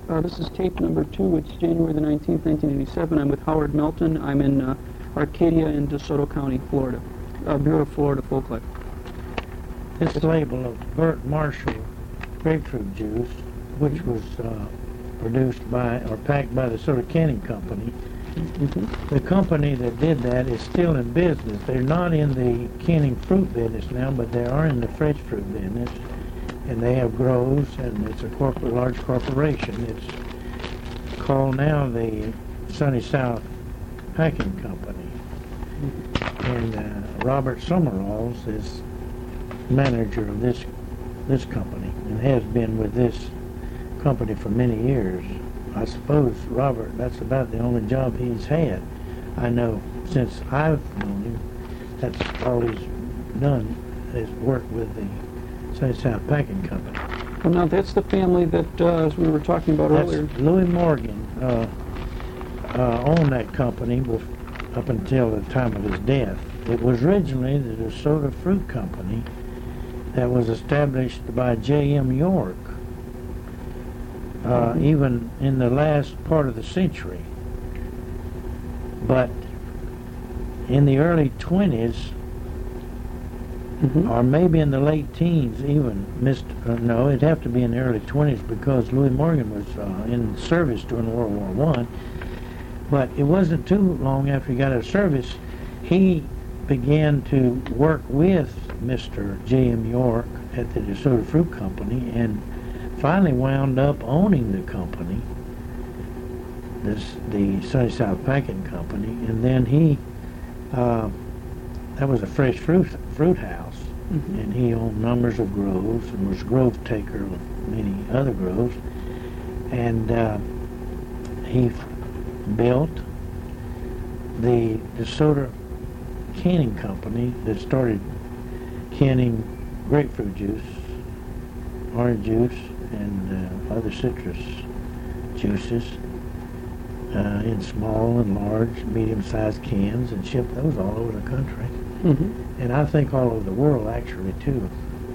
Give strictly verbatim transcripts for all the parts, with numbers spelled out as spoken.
Uh, this is tape number two. It's January the nineteenth, nineteen eighty-seven. I'm with Howard Melton. I'm in uh, Arcadia in DeSoto County, Florida. Uh, Bureau of Florida Folklife. This label of Burt Marshall grapefruit juice, which was uh, produced by or packed by the DeSoto Canning Company. Mm-hmm. The company that did that is still in business. They're not in the canning fruit business now, but they are in the fresh fruit business. And they have grows, and it's a corporate, large corporation. It's called now the Sunny South Packing Company. And uh, Robert Summeralls is manager of this this company and has been with this company for many years. I suppose, Robert, that's about the only job he's had. I know since I've known him, that's all he's done is work with the Sunny South Packing Company. Well, now that's the family that, uh, as we were talking about That's earlier. Louis Morgan uh, uh, owned that company up until the time of his death. It was originally the DeSoto Fruit Company that was established by J M York, uh, mm-hmm. even in the last part of the century. But in the early twenties, mm-hmm. or maybe in the late teens even, Mister Uh, no, it'd have to be in the early twenties because Louis Morgan was uh, in service during World War One. But it wasn't too long after he got out of service, he began to work with Mister J M York at the DeSoto Fruit Company and finally wound up owning the company, this the Sunny South Packing Company, and then he, uh, that was a fresh fruit fruit house, mm-hmm. and he owned numbers of groves and was grove taker of many other groves, and uh, he built the DeSoto Canning Company that started canning grapefruit juice, orange juice, and uh, other citrus juices uh, in small and large, medium-sized cans and shipped those all over the country. Mm-hmm. And I think all over the world, actually, too.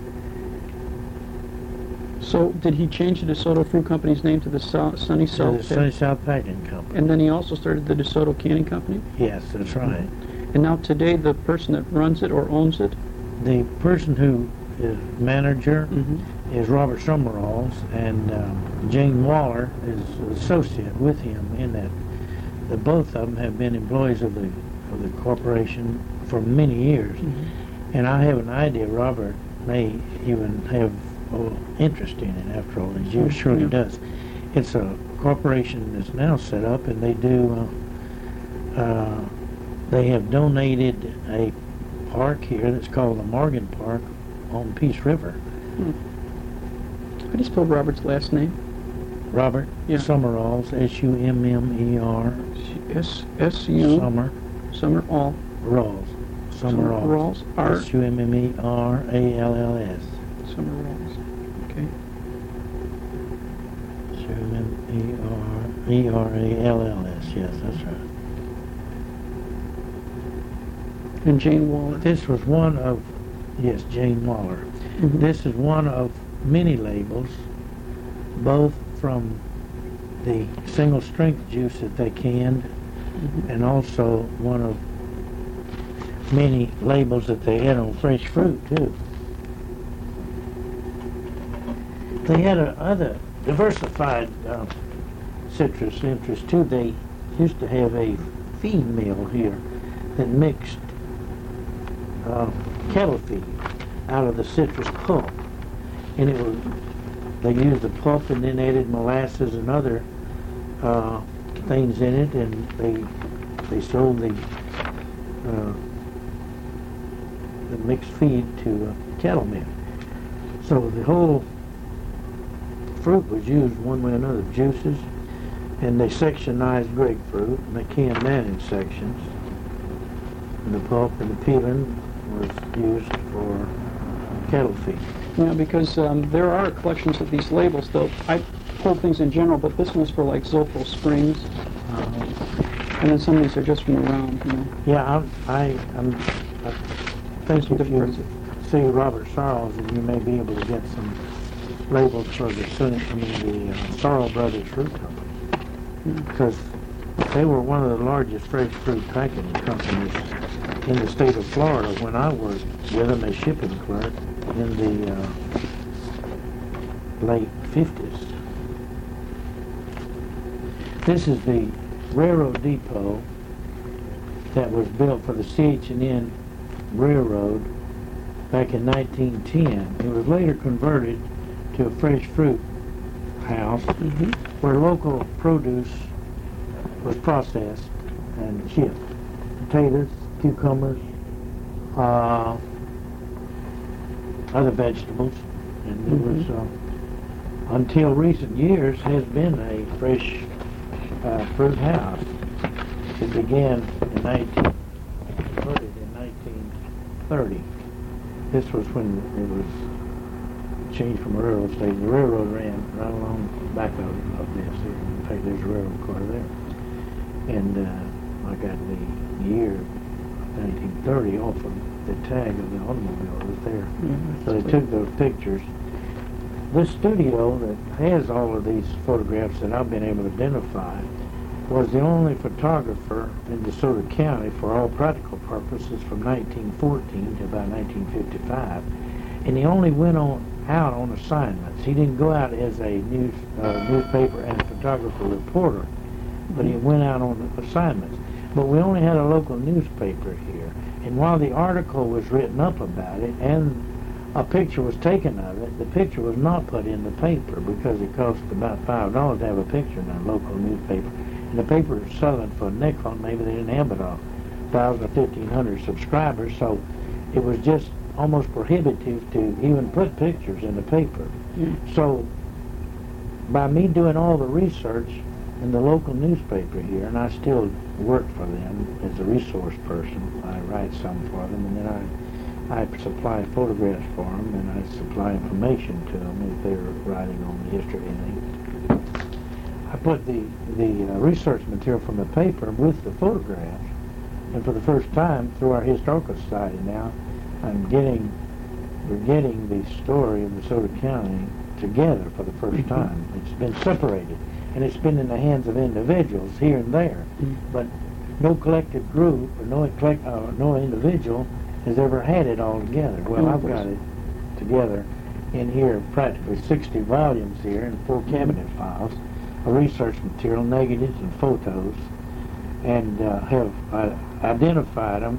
So did he change the DeSoto Fruit Company's name to the so- Sunny South? The Sunny South Packing Company. And then he also started the DeSoto Canning Company? Yes, that's right. And now today, the person that runs it or owns it? The person who is manager mm-hmm. is Robert Summeralls, and um, Jane Waller is an associate with him in that. The both of them have been employees of the of the corporation for many years, mm-hmm. and I have an idea Robert may even have oh, interest in it after all these years. Surely yeah. does. It's a corporation that's now set up, and they do. Uh, uh, they have donated a park here that's called the Morgan Park on Peace River. Hmm. How do you spell Robert's last name? Robert yeah. Summeralls, S U M M E R. S S U. Summer. Summer all. Rolls. Summeralls. Summeralls. R. S U M M E R A L L S. Summeralls. Okay. S U M M E R E R A L L S. Yes, that's right. And Jane Waller. This was one of, yes, Jane Waller. Mm-hmm. This is one of many labels, both from the single strength juice that they canned, mm-hmm. and also one of many labels that they had on fresh fruit too. They had a other diversified uh, citrus interest too. They used to have a feed mill here that mixed Uh, cattle feed out of the citrus pulp, and it was they used the pulp and then added molasses and other uh, things in it, and they they sold the uh, the mixed feed to uh, cattle men. So the whole fruit was used one way or another, juices, and they sectionized grapefruit and they canned that in sections. And the pulp and the peeling was used for cattle feed. Yeah, because um, there are collections of these labels, though. I pulled things in general, but this one's for like Zolfo Springs, uh, and then some of these are just from around, you know. Yeah, I'm, I, I'm, I think if you see Robert Sarles, and you may be able to get some labels for the Sun, I mean the uh, Sorrell Brothers Fruit Company, because they were one of the largest fresh fruit packing companies in the state of Florida when I worked with them as shipping clerk in the uh, late fifties. This is the railroad depot that was built for the C H and N Railroad back in nineteen ten. It was later converted to a fresh fruit house Mm-hmm. where local produce was processed and shipped. Potatoes, cucumbers, uh, other vegetables, and it was, uh, until recent years, has been a fresh uh, fruit house. It began in nineteen, converted in nineteen thirty. This was when it was changed from a railroad station. The railroad ran right along the back of, of this. In fact, there's a railroad car there. And uh, I got the year nineteen thirty off of the tag of the automobile that was there. Mm-hmm. So they took those pictures. This studio that has all of these photographs that I've been able to identify was the only photographer in DeSoto County for all practical purposes from nineteen fourteen to about nineteen fifty-five. And he only went on out on assignments. He didn't go out as a news uh, newspaper and photographer reporter, but he went out on assignments. But we only had a local newspaper here, and while the article was written up about it and a picture was taken of it, the picture was not put in the paper because it cost about five dollars to have a picture in a local newspaper. And the paper was selling for a nickel, and maybe they didn't have but a thousand or fifteen hundred subscribers, so it was just almost prohibitive to even put pictures in the paper. Mm. So by me doing all the research in the local newspaper here, and I still work for them as a resource person, I write some for them, and then I I supply photographs for them, and I supply information to them if they're writing on the history of anything. I put the, the uh, research material from the paper with the photographs, and for the first time through our Historical Society now, I'm getting, we're getting the story of DeSoto County together for the first Mm-hmm. time. It's been separated, and it's been in the hands of individuals here and there, Mm. but no collective group or no, collect, uh, no individual has ever had it all together. Well, I've got it together in here, practically sixty volumes here and four cabinet files of research material, negatives and photos, and uh, have uh, identified them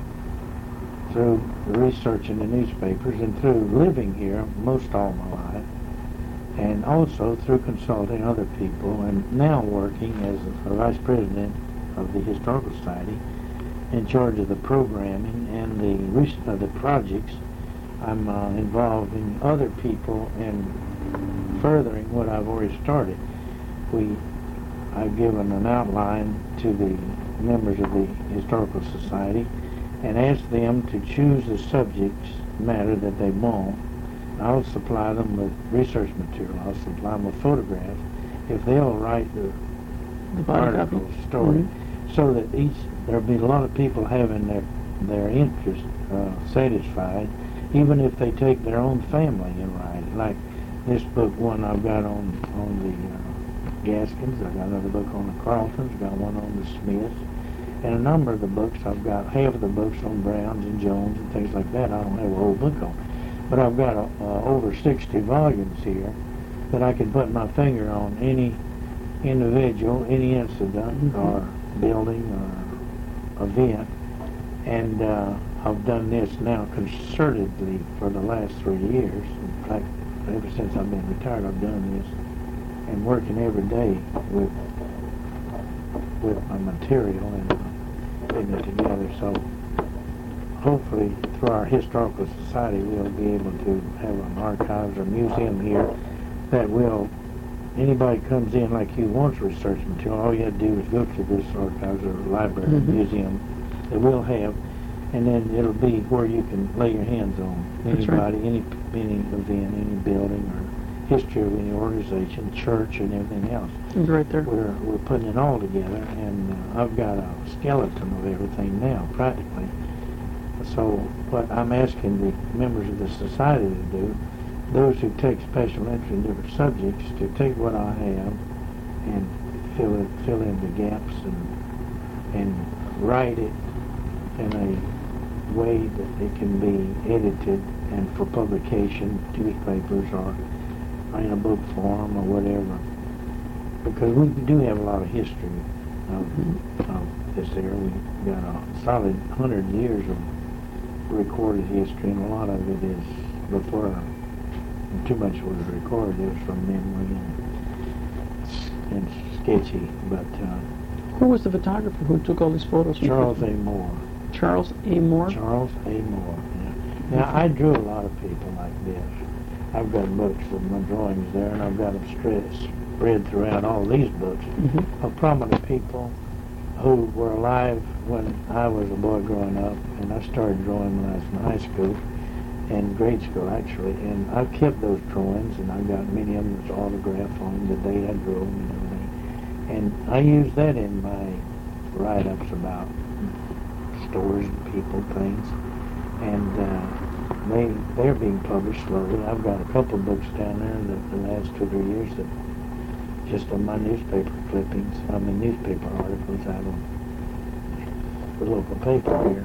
through the research in the newspapers and through living here most all my life, and also through consulting other people, and now working as a vice president of the Historical Society in charge of the programming and the res- uh, the projects. I'm uh, involved in other people and furthering what I've already started. We, I've given an outline to the members of the Historical Society and asked them to choose the subjects matter that they want. I'll supply them with research material. I'll supply them with photographs if they'll write the, The body article copy. story, Mhm. so that each there'll be a lot of people having their their interest uh, satisfied, even if they take their own family and write it. Like this book, one I've got on on the uh, Gaskins. I've got another book on the Carltons. Got one on the Smiths, and a number of the books. I've got half of the books on Browns and Jones and things like that. I don't have a whole book on, but I've got uh, over sixty volumes here that I can put my finger on any individual, any incident Mhm. or building or event, and uh, I've done this now concertedly for the last three years. In fact, ever since I've been retired, I've done this and working every day with with my material and uh, putting it together. So hopefully through our Historical Society we'll be able to have an archives or museum here that will, anybody comes in like you wants research material, all you have to do is go to this archives or library or Mhm. museum that we'll have, and then it'll be where you can lay your hands on That's right. anybody, any any event, any building or history of any organization, church and everything else. It's right there. We're, we're putting it all together, and uh, I've got a skeleton of everything now, practically. So what I'm asking the members of the society to do those who take special interest in different subjects to take what I have and fill it, fill in the gaps and and write it in a way that it can be edited and for publication, newspapers or in a book form or whatever. Because we do have a lot of history of, of this area. We've got a solid hundred years of recorded history, and a lot of it is before too much was recorded. It was from memory and, and sketchy. But uh, who was the photographer who took all these photos? Charles A. Moore. Charles A. Moore? Charles A. Moore, yeah. Now, I drew a lot of people like this. I've got books of my drawings there, and I've got them spread, spread throughout all these books Mm-hmm. of prominent people who were alive when I was a boy growing up, and I started drawing when I was in high school, and grade school actually, and I've kept those drawings, and I've got many of them that's autographed on the day I drew them and everything. And I use that in my write-ups about stories and people, things, and uh, they, they're being published slowly. I've got a couple of books down there in the, the last two or three years that just on my newspaper clippings, I mean newspaper articles out of the local paper here.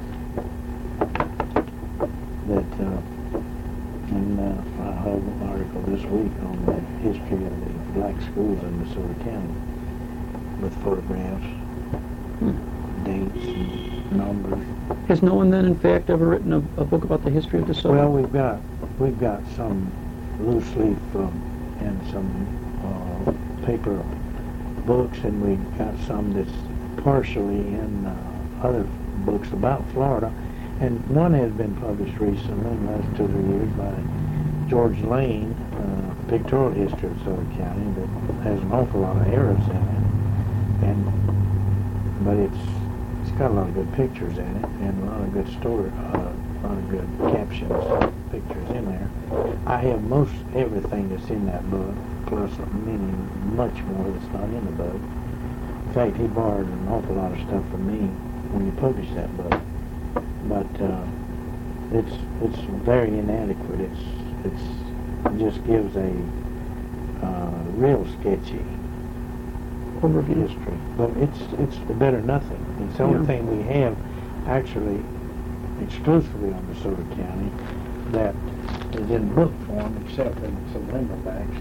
That, uh, and uh, I have an article this week on the history of the black schools in Minnesota County with photographs, Hmm. dates, and numbers. Has no one then, in fact, ever written a, a book about the history of DeSoto? Well, we've got we've got some loose leaf um, and some uh, paper books, and we've got some that's partially in uh, other books about Florida. And one has been published recently in the last two or three years by George Lane, uh, Pictorial History of DeSoto County, that has an awful lot of errors in it. And but it's it's got a lot of good pictures in it and a lot of good story, uh, a lot of good captions, pictures in there. I have most everything that's in that book, plus many, much more that's not in the book. In fact, he borrowed an awful lot of stuff from me when he published that book. But uh, it's it's very inadequate. It's it's it just gives a uh, real sketchy Overview. history. But it's it's better than nothing. It's the only Yeah. thing we have actually exclusively on DeSoto County that is in book form, except in some limberbacks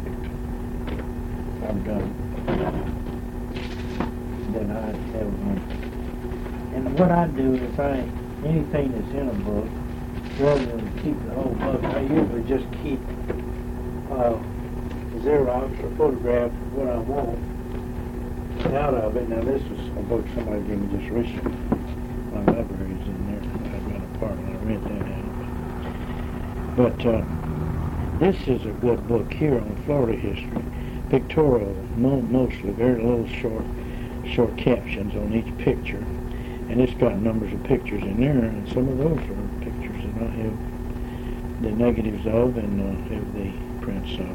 that I've done. Then I have one. And what I do is I anything that's in a book, rather than keep the whole book, I usually just keep uh, Xerox or photograph of what I want out of it. Now this is a book somebody gave me just recently. My library's in there. I've got a part and I read that out. But uh, this is a good book here on Florida history. Pictorial, mo mostly, very little short, short captions on each picture. And it's got numbers of pictures in there, and some of those are pictures that I have the negatives of and uh, have the prints of.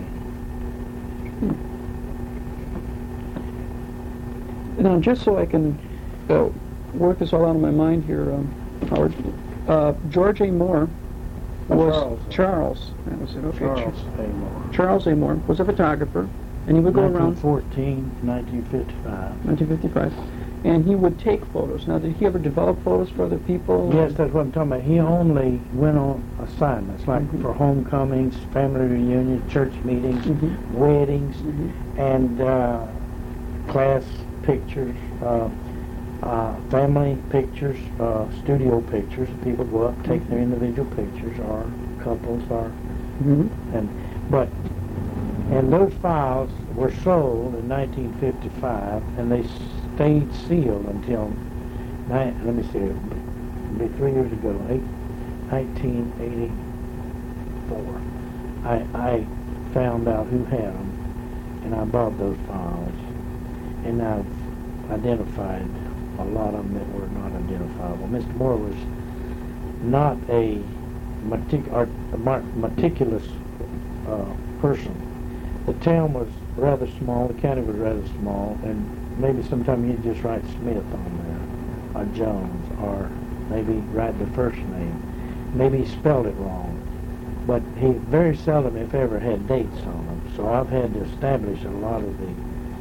Now, just so I can uh, work this all out of my mind here, um, Howard, uh, George A. Moore was Charles. Charles. That was it. Okay. Charles A. Moore. Charles A. Moore was a photographer, and he would go around nineteen fourteen, nineteen fifty-five. nineteen fifty-five, and he would take photos. Now, did he ever develop photos for other people? Yes, that's what I'm talking about. He only went on assignments, like Mhm. for homecomings, family reunions, church meetings, Mhm. weddings, Mhm. and uh, class pictures, uh, uh, family pictures, uh, studio pictures. People go up, take their individual pictures, or couples, or Mhm. and but and those files were sold in nineteen fifty-five, and they stayed sealed until ni- let me see, it'll be three years ago, eight, nineteen eighty-four. I I found out who had them, and I bought those files, and I've identified a lot of them that were not identifiable. Mister Moore was not a metic- or, a mar- meticulous uh, person. The town was rather small, the county was rather small, and maybe sometime you'd just write Smith on there, or Jones, or maybe write the first name. Maybe he spelled it wrong. but he very seldom, if ever, had dates on them. So I've had to establish a lot of the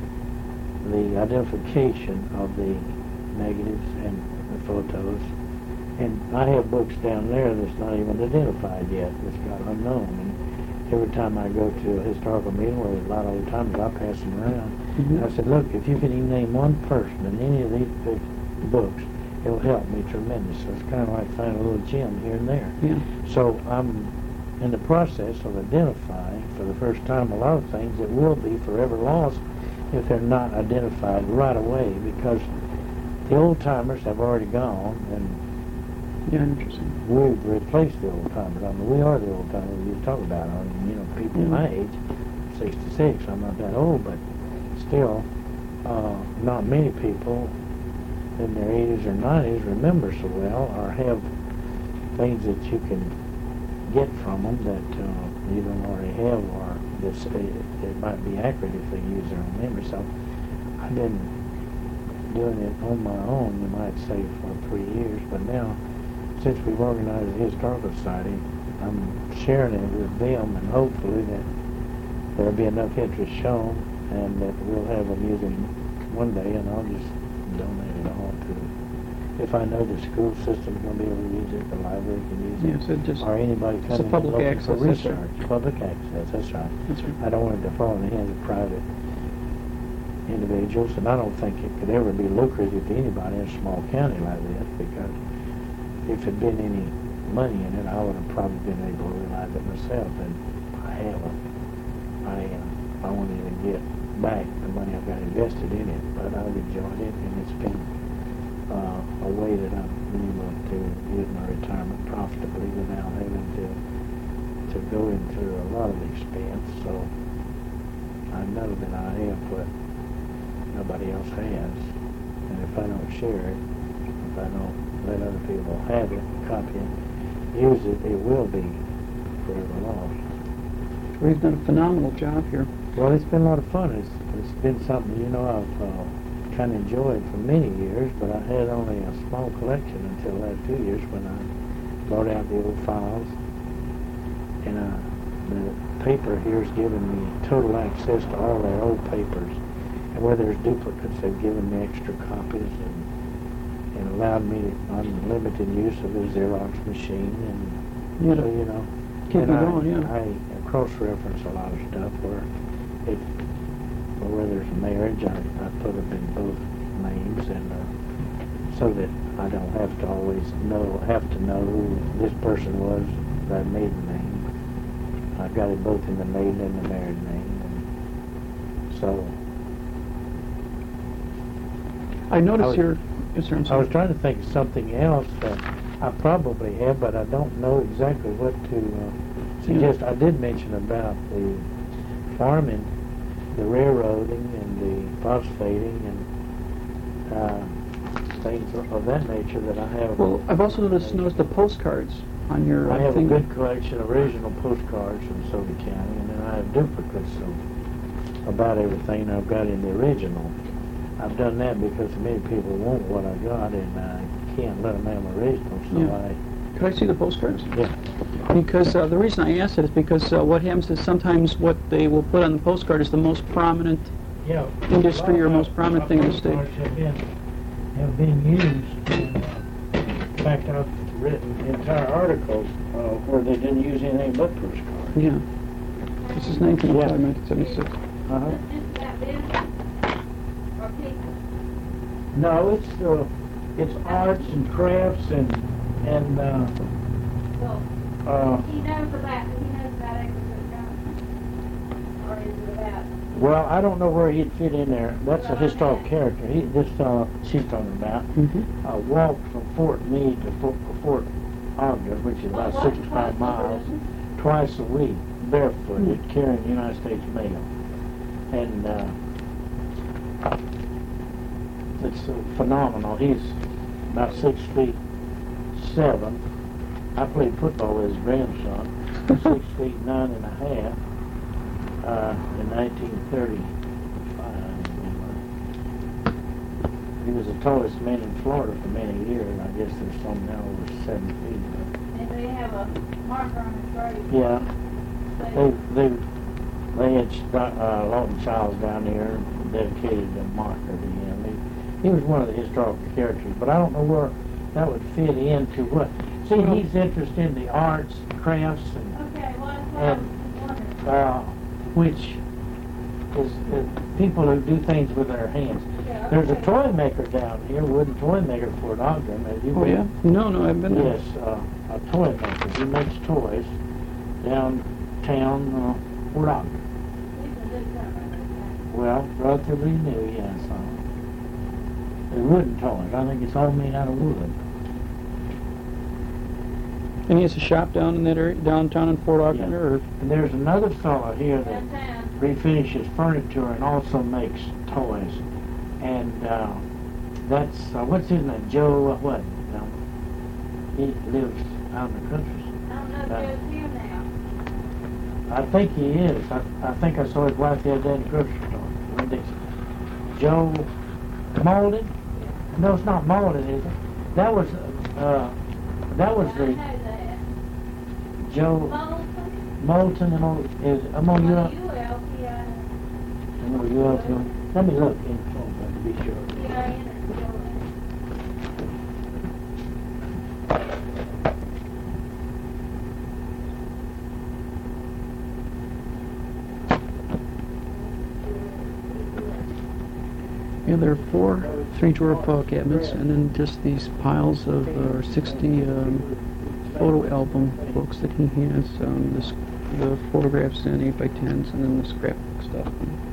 the identification of the negatives and the photos. And I have books down there that's not even identified yet. It's got unknown. And every time I go to a historical meeting, where a lot of the times I pass them around, Mhm. I said, look, if you can even name one person in any of these pic- books, it'll help me tremendously. So it's kind of like finding a little gem here and there. Yeah. So I'm in the process of identifying for the first time a lot of things that will be forever lost if they're not identified right away, because the old timers have already gone and Yeah, interesting. we've replaced the old timers. I mean, we are the old timers you talk about. I mean, you know, people Mhm. my age, sixty-six, I'm not that old, but still, uh, not many people in their eighties or nineties remember so well or have things that you can get from them that uh, you don't already have, or this, it, it might be accurate if they use their own memory. So I've been doing it on my own, you might say, for three years, but now, since we've organized the Historical Society, I'm sharing it with them, and hopefully that there'll be enough interest shown, and that we'll have a museum one day, and I'll just donate it all to, if I know the school system's going to be able to use it, the library can use it, Yeah, so just, or anybody it's a coming public looking access, for that's right. research. Public access, that's right. that's right. I don't want it to fall in the hands of private individuals, and I don't think it could ever be lucrative to anybody in a small county like this, because if there'd been any money in it, I would have probably been able to realize it myself, and I haven't. I uh, I wanted to get back the money I've got invested in it, but I've enjoyed it, and it's been uh, a way that I've been able to use my retirement profitably without having to to go into a lot of expense. So I know that I have what nobody else has, and if I don't share it, if I don't let other people have it, copy it, use it, it will be forever lost. Well, you've done a phenomenal job here. Well, it's been a lot of fun. It's, it's been something, you know, I've uh, kind of enjoyed for many years, but I had only a small collection until the last few years when I brought out the old files. And uh, the paper here has given me total access to all their old papers. And where there's duplicates, they've given me extra copies and, and allowed me unlimited use of the Xerox machine. And Yeah, so, you know, keep and it I, going, yeah. I cross-reference a lot of stuff where if or where there's a marriage, I, I put them in both names, and uh, so that I don't have to always know have to know who this person was, their maiden name. I've got it both in the maiden and the married name, and so I notice I was- here, yes, sir, I'm I was sorry. trying to think of something else that I probably have, but I don't know exactly what to uh, suggest. I did mention about the farming, the railroading, and the phosphating, and uh, things of that nature that I have. Well, I've also noticed, noticed the postcards on your I uh, have a thing. good collection of original postcards from Soda County, and then I have duplicates of about everything I've got in the original. I've done that because many people want what I got, and I can't let them have original, so Yeah. I... Could I see the postcards? Yeah. Because uh, the reason I asked it is because uh, what happens is sometimes what they will put on the postcard is the most prominent Yeah. industry or most My prominent thing in the state. postcards have been, have been used. And, uh, in fact, I've written entire articles uh, where they didn't use anything but postcards. Yeah. This is nineteen oh five, Yeah. nineteen seventy-six. Uh-huh. Is that business or people? No, it's uh, it's arts and crafts and and uh, Well, uh, he knows about, he knows about agriculture, or is it about? well, I don't know where he'd fit in there. That's a historical character. He this uh, she's talking about Mm-hmm. uh, walked from Fort Meade to Fort, Fort Ogden, which is about What- what- sixty-five what miles, business? twice a week, barefooted, carrying United States mail. And uh, it's uh, phenomenal. He's about six feet seven. I played football with his grandson, six feet nine and a half, uh, in nineteen thirty-five. He was the tallest man in Florida for many years. I guess there's some now over seven feet. And they have have a marker on his grave. Yeah, Say, they, they, they had, st- uh, Lawton Childs down there and dedicated a marker to him. He, he was one of the historical characters, but I don't know where that would fit into what. See, he's interested in the arts, crafts, and, okay, well, that's what I and was wondering. uh, which is, uh, people who do things with their hands. Yeah, There's a okay. toy maker down here, wooden toy maker for Fort Ogden. Have you Oh, yeah? been? No, no, I've been there. Yes, uh, a toy maker. He makes toys downtown uh, Fort Ogden. He's a good company. Well, relatively new, yes. Uh, they're wooden toys. I think it's all made out of wood. And he has a shop down in that area, downtown in Fort Ogden, Yeah. or? And there's another fellow here that Downtown. refinishes furniture and also makes toys. And uh, that's, uh, what's his name? Joe, uh, what? Um, he lives out in the country. I don't know if Uh, Joe's here now. I think he is. I, I think I saw his wife the other day in the grocery store. When they- Joe Malden? No, it's not Malden, is it? That was, uh, that was I the know that. Joe Moulton? Moulton, M O is M O U Oh, L U L T I. M O U L T. Let me look in phone to be sure. T I N or T O N. Yeah, there are four three-drawer file cabinets, and then just these piles of uh, sixty um, photo album books that he has. Um, the, s- the photographs in eight by tens, and then the scrapbook stuff.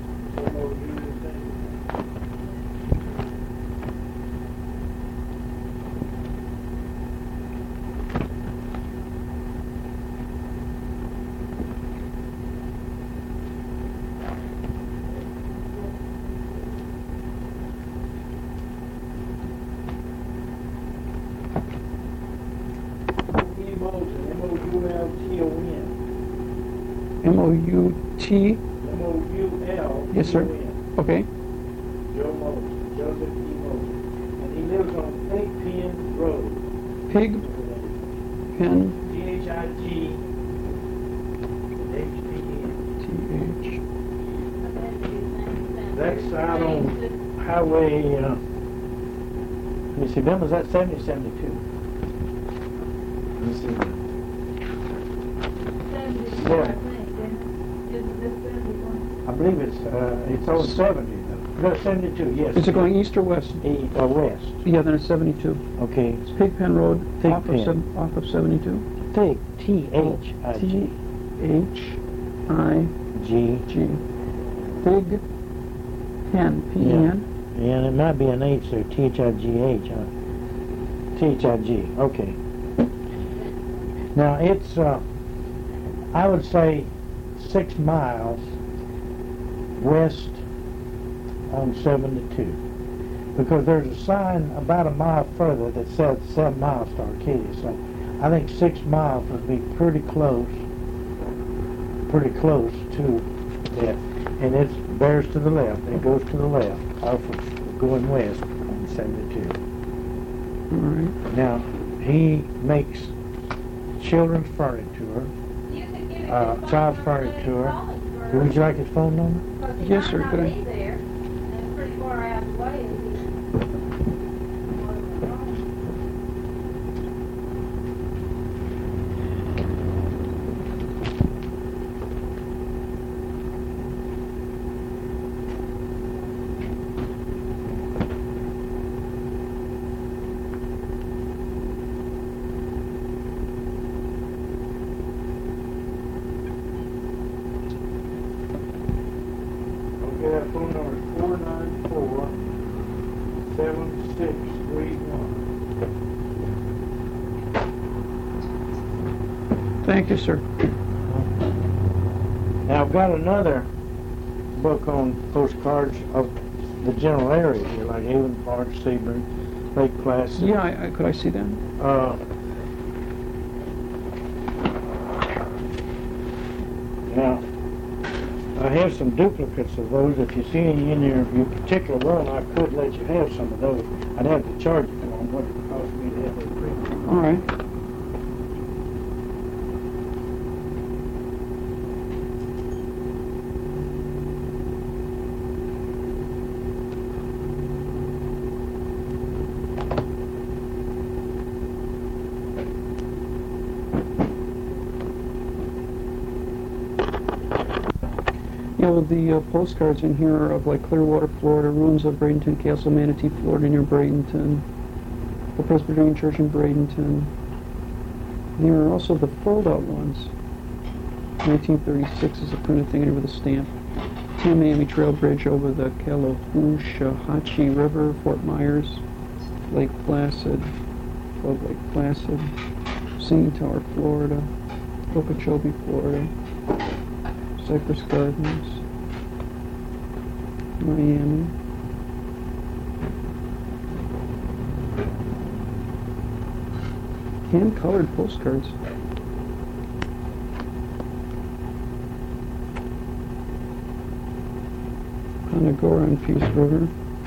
M O U T. M O U L. Yes, sir. Okay. Joe Moulton, Joseph E. Moulton. And he lives on Pig Pen Road. Pig Pen. P H I G H P N. T H. That's out on Highway, uh, let me see, when was that, seventy, seventy-two? Let me see. seventy-four, I think, isn't it? Isn't this seventy-one? I believe it's, uh, it's on seventy, though. No, seventy-two, yes. Is it going east or west? E, uh, west. Yeah, then it's seventy-two. Okay. It's Pig Pen Road, Pig off, Pen. Of seven, off of seventy-two. Pig, T H I T G. H I G. G. Pig Pen. P E N. Yeah, and it might be an H there, T H I G H, huh? T H I G, okay. Now, it's, uh, I would say six miles west on seventy-two. Because there's a sign about a mile further that says seven miles to Arcadia. So I think six miles would be pretty close, pretty close to that. And it bears to the left. It goes to the left, off of going west on seventy-two. All right. Now, he makes children's furniture, You could give him uh, his phone child's number, let furniture. him call us Would first, you like his phone number? 'cause he Yes, might sir, not could I- be there. And it's pretty far out of the way, is he? Okay, that phone number is four nine four, seven six three one. Thank you, sir. Now, I've got another book on postcards of the general area here, like Haven Park, Sebring, Lake Placid. Yeah, I, I, could I see that? Uh, now, I have some duplicates of those. If you see any in your, your particular one, I could let you have some of those. I'd have to charge you for them, what it would cost me to have them printed. All right. Yeah, well, the uh, postcards in here are of like Clearwater, Florida, ruins of Bradenton Castle, Manatee, Florida, near Bradenton, the Presbyterian Church in Bradenton. There are also the fold-out ones. nineteen thirty-six is a printed thing here with a stamp. Tamiami Trail Bridge over the Calahoosahatchee River, Fort Myers, Lake Placid, above Lake Placid, Singing Tower, Florida, Okeechobee, Florida, Cypress Gardens, Miami. Hand-colored postcards. Panagora and Peace River.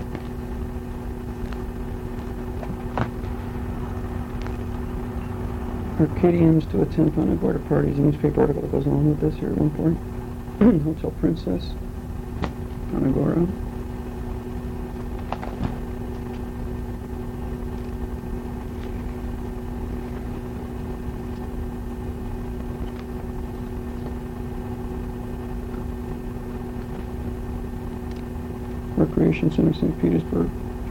Arcadians to attend Panagora parties. A newspaper article that goes along with this here at one point. Hotel Princess, Panagora. Recreation Center, Saint Petersburg.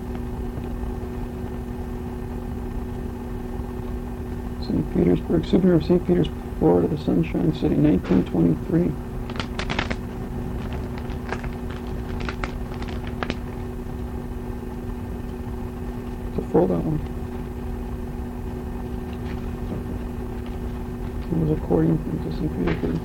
Saint Petersburg, souvenir of Saint Petersburg, Florida, the Sunshine City, nineteen twenty-three. It's a fold-out one. It was accordion to Saint Petersburg.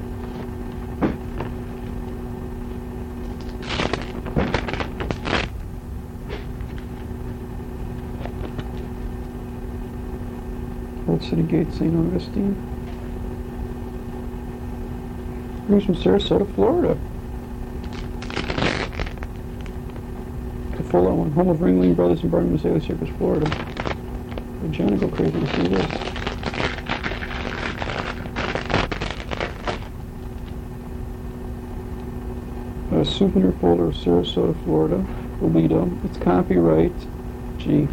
Old City Gate, Saint Augustine. Here's from Sarasota, Florida. The full-out one. Home of Ringling Brothers and Barnum and Bailey Circus, Florida. Would Johnny go crazy to see this? A souvenir folder of Sarasota, Florida. Lido. It's copyright. Gee.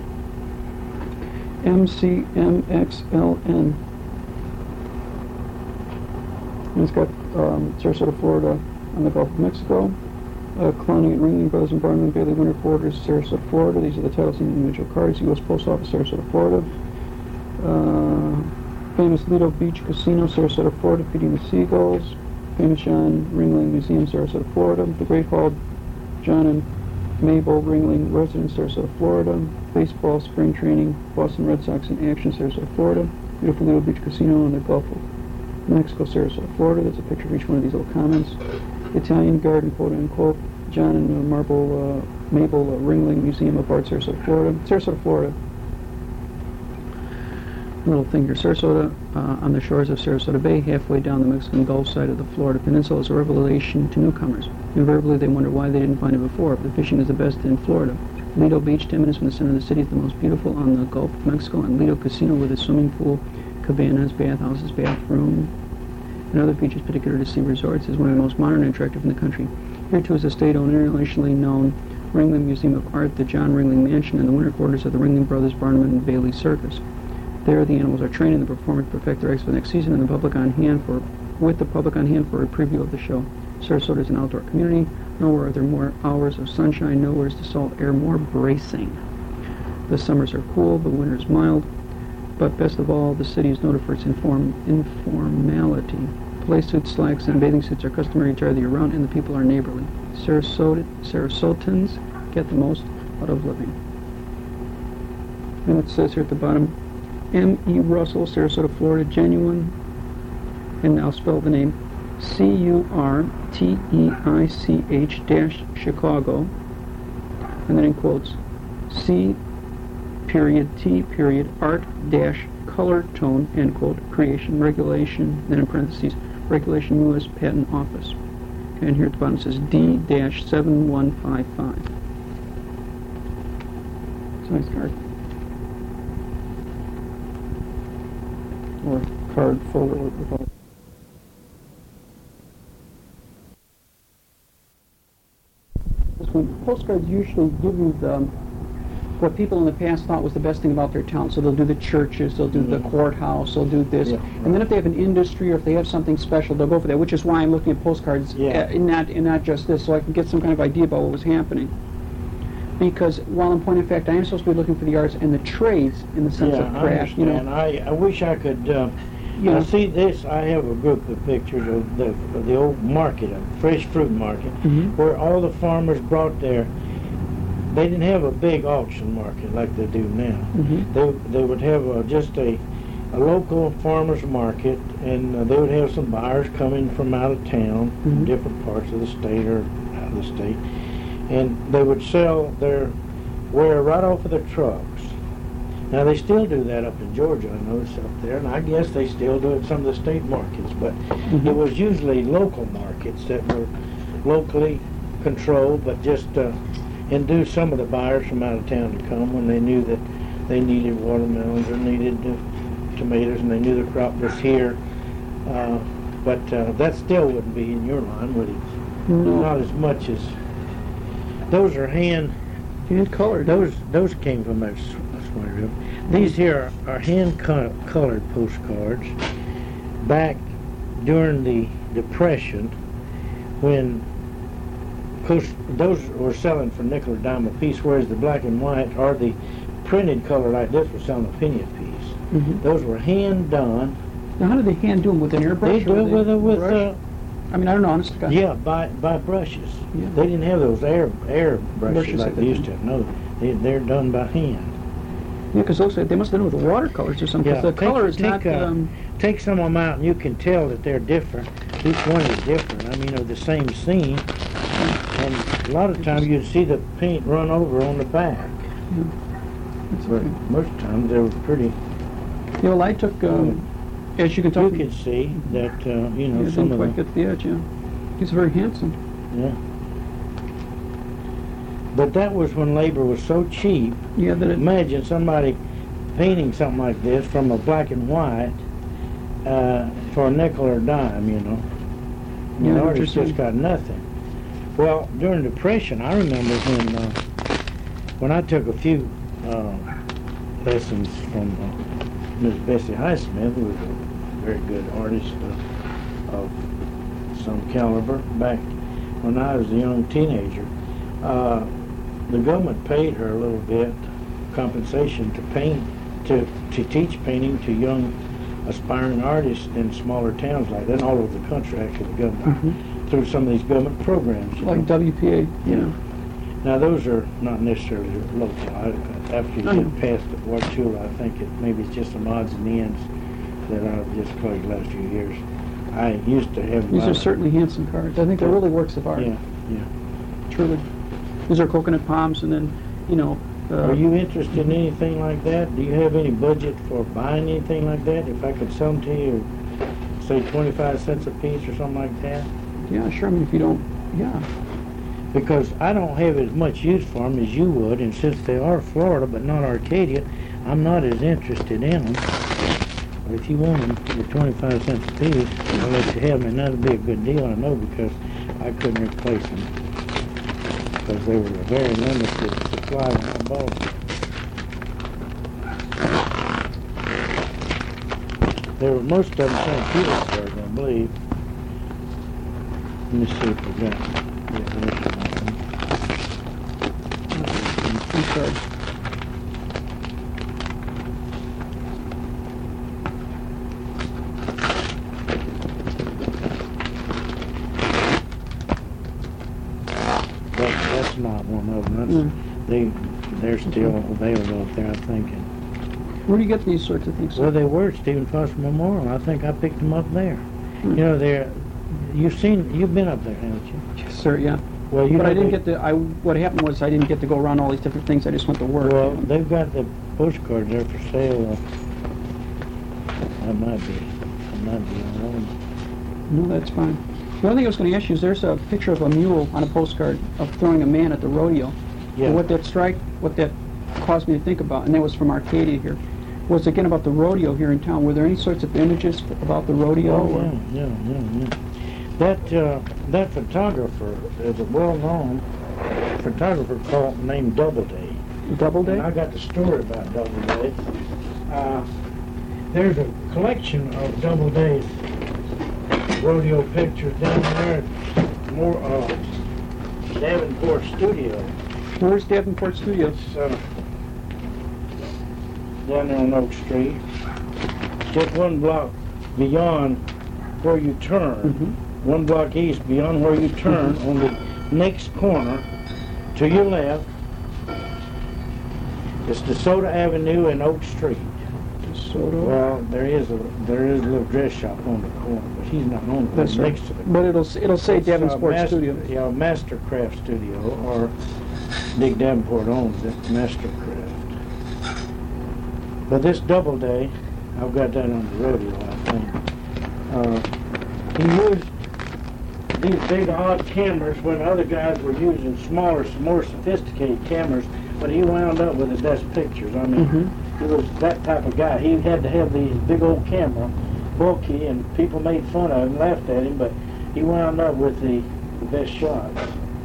M C M X L N. And it's got um, Sarasota, Florida on the Gulf of Mexico. Uh, Clowning at Ringling Brothers and Barnum and Bailey Winter Quarters, Sarasota, Florida. These are the titles in individual cards. U S Post Office, Sarasota, Florida. Uh, famous Lido Beach Casino, Sarasota, Florida, Feeding the Seagulls. Famous John Ringling Museum, Sarasota, Florida. The Great Hall, John and Mabel Ringling, residence, Sarasota, Florida. Baseball, spring training, Boston Red Sox in action, Sarasota, Florida. Beautiful Lido Beach Casino on the Gulf of Mexico, Sarasota, Florida. There's a picture of each one of these little comments. Italian Garden, quote unquote. John and uh, Marble, uh, Mabel uh, Ringling Museum of Art, Sarasota, Florida. Sarasota, Florida. Little thing here. Sarasota, uh, on the shores of Sarasota Bay, halfway down the Mexican Gulf side of the Florida Peninsula, is a revelation to newcomers. Invariably, they wonder why they didn't find it before. The fishing is the best in Florida. Lido Beach, ten minutes from the center of the city, is the most beautiful on the Gulf of Mexico, and Lido Casino with its swimming pool, cabanas, bathhouses, bathroom, and other features particular to sea resorts is one of the most modern and attractive in the country. Here, too, is a state-owned, internationally known Ringling Museum of Art, the John Ringling Mansion, and the winter quarters of the Ringling Brothers Barnum and Bailey Circus. There, the animals are trained and the performers perfect their acts for the next season, and the public on hand for, with the public on hand for a preview of the show. Sarasota is an outdoor community. Nowhere are there more hours of sunshine. Nowhere is the salt air more bracing. The summers are cool, the winters mild. But best of all, the city is noted for its inform informality. Play suits, slacks, and bathing suits are customary attire the year round, and the people are neighborly. Sarasota, Sarasotans get the most out of living. And it says here at the bottom, M E Russell, Sarasota, Florida, genuine, and I'll spell the name, C U R T E I C H dash Chicago, and then in quotes, C period T period art dash color tone, end quote, creation, regulation, then in parentheses, regulation U S Patent Office. Okay, and here at the bottom it says D dash seven one five five. It's a nice card. Or card folder, what we call it. This one, postcards usually give you the what people in the past thought was the best thing about their town. So they'll do the churches, they'll do the Mhm. courthouse, they'll do this. Yeah, And then right. if they have an industry or if they have something special, they'll go for that, which is why I'm looking at postcards Yeah. uh, and not, and not just this, so I can get some kind of idea about what was happening. Because while in point of fact, I am supposed to be looking for the arts and the trades in the sense Yeah, of I craft, you understand. know. I, I wish I could, uh, You now know. see this, I have a group of pictures of the, of the old market, a fresh fruit market, Mhm. where all the farmers brought their, they didn't have a big auction market like they do now. Mhm. They, they would have uh, just a, a local farmers market, and uh, they would have some buyers coming from out of town, from Mhm. different parts of the state or out of the state, and they would sell their ware right off of their trucks. Now they still do that up in Georgia, I notice up there, and I guess they still do it in some of the state markets, but Mhm. it was usually local markets that were locally controlled, but just uh, induced some of the buyers from out of town to come when they knew that they needed watermelons or needed uh, tomatoes, and they knew the crop was here. Uh, but uh, that still wouldn't be in your line, would it? No. Not as much as those are hand. Hand colored. Those those came from that s- sweater room. These here are, are hand co- colored postcards back during the Depression, when, of course, those were selling for nickel or dime a piece, whereas the black and white or the printed color like this were selling a penny a piece. Mhm. Those were hand done. Now, how do they hand do them? With an airbrush? They do or it with a with brush? uh, I mean, I don't know, honest to God. yeah by by brushes. Yeah. They didn't have those air air brushes, Brushes like like they they used do. to have. No, they they're done by hand. Yeah, because those, they must have done it with watercolors or something, because Yeah, the take- color is take, not, uh, um, Take some of them out, and you can tell that they're different. Each one is different. I mean, of the same scene. And a lot of times you'd see the paint run over on the back. it's But okay. most times they were pretty. Yeah, well, I took, um, as you can tell, You from- could see that, uh, you know, yeah, some didn't of quite the. get to the edge, yeah. He's very handsome. Yeah. But that was when labor was so cheap. Yeah, that it, Imagine somebody painting something like this from a black and white uh, for a nickel or a dime, you know. Yeah, I know The what artist you're just saying. got nothing. Well, during the Depression, I remember when uh, when I took a few uh, lessons from uh, Miss Bessie Highsmith, who was a very good artist uh, of some caliber, back when I was a young teenager. Uh, the government paid her a little bit compensation to paint, to, to teach painting to young aspiring artists in smaller towns like that, and all over the country, actually, the government, Mhm. through some of these government programs. you know. like W P A, you Yeah. know. Now, those are not necessarily local. I, after you I know. get past the Wauchula, I think it maybe it's just some odds and ends that I've just collected the last few years. I used to have a These lot are of- certainly handsome cards. I think they're really works of art, Yeah, yeah. truly. These are coconut palms, and then, you know, uh, Are you interested in anything like that? Do you have any budget for buying anything like that? If I could sell them to you, say twenty-five cents a piece or something like that? yeah, sure, I mean, if you don't, yeah. Because I don't have as much use for them as you would, and since they are Florida but not Arcadia, I'm not as interested in them. But if you want them for twenty-five cents a piece, I'll let you have them, and that'll be a good deal, I know, because I couldn't replace them. Because they were a very limited supply when I bought them. They were most of them Saint Petersburg, I believe. Let me see if we got the original one. I'm sorry. That, that's not one of them. That's, Mm. they, they're still available up there, I think. And, Where do you get these sorts of things? well, they were at Stephen Foster Memorial. I think I picked them up there. Hmm. You know, they're. You've seen. You've been up there, haven't you? Yes, sir, yeah. Well, you But know I didn't they- get to, I, what happened was I didn't get to go around all these different things, I just went to work. Well, you know. they've got the postcards there for sale. Uh, I might be. I might be on one. No, that's fine. The other thing I was going to ask you is there's a picture of a mule on a postcard of throwing a man at the rodeo. Yeah. And what that strike, what that caused me to think about, and that was from Arcadia here, was again about the rodeo here in town. Were there any sorts of images f- about the rodeo? Oh, or- yeah, yeah, yeah, yeah. That uh, that photographer is a well-known photographer called named Doubleday. Doubleday? And I got the story about Doubleday. Uh, there's a collection of Doubleday's rodeo pictures down there at more uh, Davenport Studio. Where's Davenport Studios? It's uh, down there on Oak Street. Just one block beyond where you turn. Mm-hmm. One block east beyond where you turn, mm-hmm. on the next corner to your left. It's DeSoto Avenue and Oak Street. DeSoto? Well, there is a there is a little dress shop on the corner, but he's not on the That's corner, right. next to the But it'll s- it'll say It's, uh, Davenport Master- Studio. Yeah, Mastercraft Studio, or Dick Davenport owns it, Mastercraft. But this Doubleday, I've got that on the rodeo, I think. Uh, he used these big odd cameras when other guys were using smaller, more sophisticated cameras, but he wound up with the best pictures. I mean, Mm-hmm. he was that type of guy. He had to have these big old camera, bulky, and people made fun of him, laughed at him, but he wound up with the, the best shots.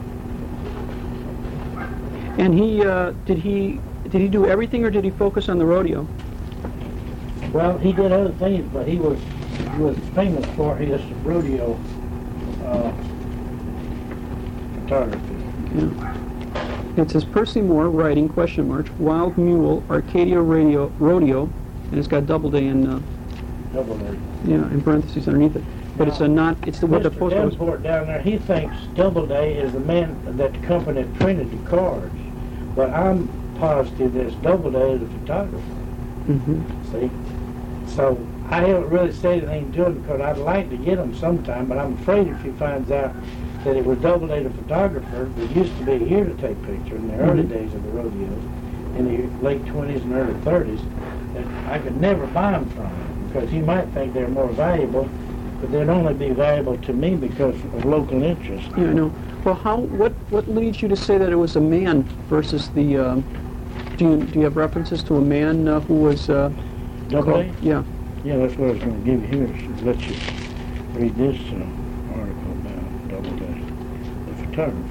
And he uh, did he did he do everything, or did he focus on the rodeo? Well, he did other things, but he was he was famous for his rodeo uh, photography. Yeah. It says Percy Moore, writing, question mark, Wild Mule, Arcadia Radio, Rodeo, and it's got Doubleday in, uh, Doubleday. yeah, in parentheses underneath it. But it's a not, it's the what the Mister poster was. Davenport down there, he thinks Doubleday is the man that the company printed the cards. But I'm positive that Doubleday is a photographer. Mm-hmm. See? So I haven't really said anything to him because I'd like to get him sometime, but I'm afraid if he finds out that it was Doubleday the photographer that used to be here to take pictures in the Mm-hmm. early days of the rodeos, in the late twenties and early thirties, that I could never buy them from him because he might think they're more valuable, but they'd only be valuable to me because of local interest. Yeah, I know. Well, how, what, what leads you to say that it was a man versus the, um, do you, do you have references to a man uh, who was, uh, Doubleday? called- Yeah. Yeah, that's what I was going to give you here, to let you read this uh, article about Doubleday, the photographer.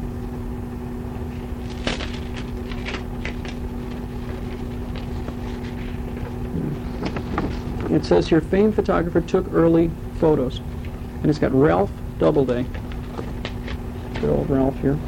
It says here, famed photographer took early photos. And it's got Ralph Doubleday. Good old Ralph here.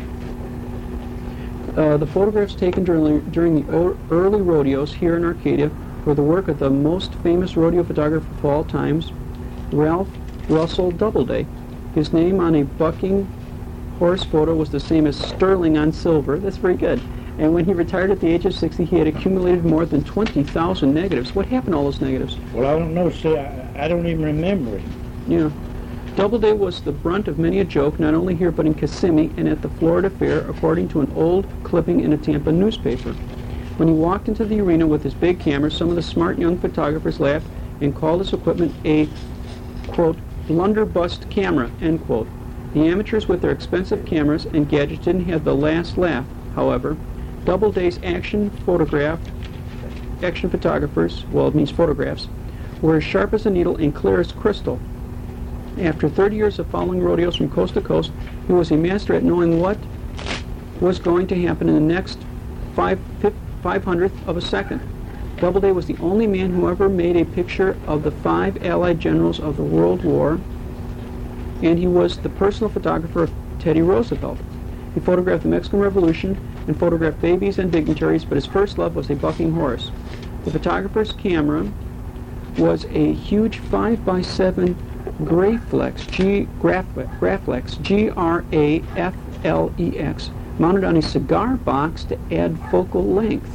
Uh, the photographs taken during, during the o- early rodeos here in Arcadia were the work of the most famous rodeo photographer of all times, Ralph Russell Doubleday. His name on a bucking horse photo was the same as sterling on silver. That's very good. And when he retired at the age of sixty, he had accumulated more than twenty thousand negatives. What happened to all those negatives? Well, I don't know. See, I, I don't even remember him. Yeah. Doubleday was the brunt of many a joke, not only here but in Kissimmee and at the Florida Fair, according to an old clipping in a Tampa newspaper. When he walked into the arena with his big camera, some of the smart young photographers laughed and called his equipment a, quote, blunderbuss camera, end quote. The amateurs with their expensive cameras and gadgets didn't have the last laugh, however. Doubleday's action photograph, action photographers, well, it means photographs, were as sharp as a needle and clear as crystal. After thirty years of following rodeos from coast to coast, he was a master at knowing what was going to happen in the next five, five hundredth of a second. Doubleday was the only man who ever made a picture of the five Allied generals of the World War, and he was the personal photographer of Teddy Roosevelt. He photographed the Mexican Revolution and photographed babies and dignitaries, but his first love was a bucking horse. The photographer's camera was a huge five by seven Graflex, G, Graflex, G R A F L E X, mounted on a cigar box to add focal length.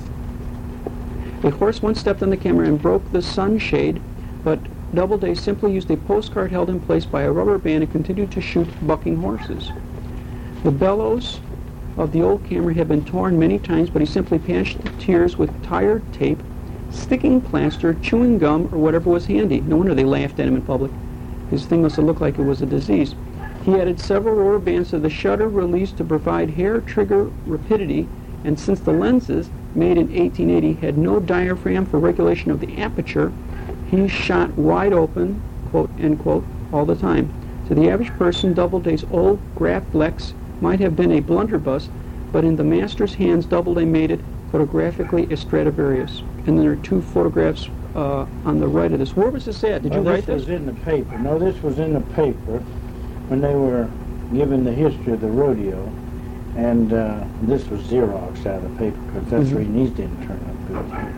A horse once stepped on the camera and broke the sunshade, but Doubleday simply used a postcard held in place by a rubber band and continued to shoot bucking horses. The bellows of the old camera had been torn many times, but he simply patched the tears with tire tape, sticking plaster, chewing gum, or whatever was handy. No wonder they laughed at him in public. His thing must have looked like it was a disease. He added several rubber bands to the shutter release to provide hair trigger rapidity, and since the lenses, made in eighteen eighty, had no diaphragm for regulation of the aperture, he shot wide open, quote, end quote, all the time. To the average person, Doubleday's old Graflex might have been a blunderbuss, but in the master's hands, Doubleday made it photographically as Stradivarius. And then there are two photographs uh, on the right of this. Where was this at? Did you Well, write this this? was in the paper. No, this was in the paper when they were giving the history of the rodeo. And uh, this was Xerox out of the paper because that's Mhm. the reason these didn't turn up good here.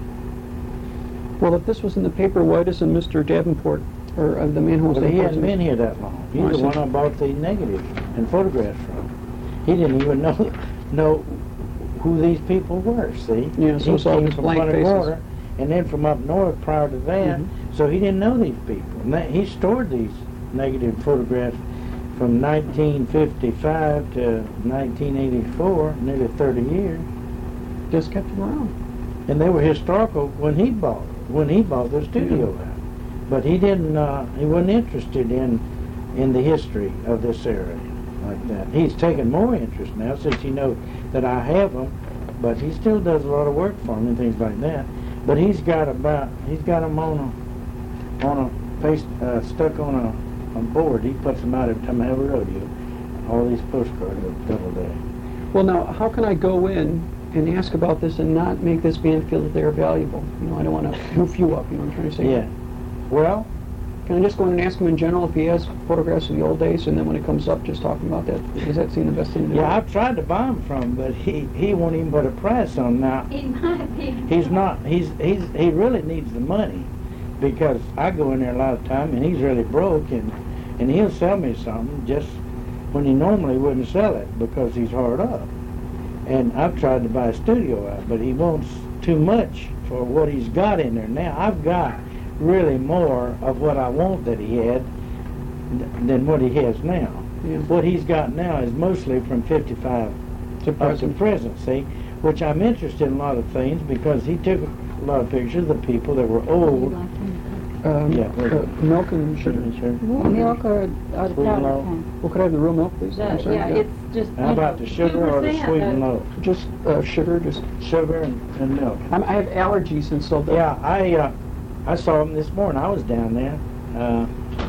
Well, if this was in the paper, why doesn't Mister Davenport, or uh, the man who was Well, the he hadn't president- been here that long. He's Oh, I the see. one I bought the negatives and photographs from. He didn't even know know who these people were, see? Yeah, so he it's all came just from blank Punta faces. Gorda, and then from up north prior to that, Mhm. so he didn't know these people. And that, he stored these negative photographs from nineteen fifty-five to nineteen eighty-four, nearly thirty years. Just kept them around. And they were historical when he bought when he bought the studio Yeah. out. But he didn't. Uh, he wasn't interested in in the history of this area like that. He's taken more interest now since he knows that I have them. But he still does a lot of work for me and things like that. But he's got about he's got them on a on a paste uh, stuck on a, a board. He puts them out every time I have a rodeo. All these postcards are double day. Well, now, how can I go in and ask about this and not make this band feel that they're valuable? You know, I don't want to goof you up, you know what I'm trying to say? Yeah. Well, Can I just go in and ask him in general if he has photographs of the old days, and then when it comes up, just talking about that? Does that seem the best thing to do? yeah, I've tried to buy them from him, but he, he won't even put a price on them now. In my opinion. He's not. He's he's he really needs the money because I go in there a lot of time and he's really broke and and he'll sell me something just when he normally wouldn't sell it because he's hard up. And I've tried to buy a studio out, but he wants too much for what he's got in there now. I've got really more of what I want that he had th- than what he has now. Yeah. What he's got now is mostly from fifty-five To up to present. present, see, which I'm interested in a lot of things because he took a lot of pictures of people that were old. Um, Yeah, uh, milk and sugar. Sure. Milk or, or the Sweet powder loaf. kind. Well, could I have the real milk, please? I'm The- sorry, Yeah, it's just. How about the sugar or the sweet and low? Just uh, sugar, just... Sugar and, and milk. I'm, I have allergies, and so... The, Yeah, I uh, I saw him this morning. I was down there. Uh,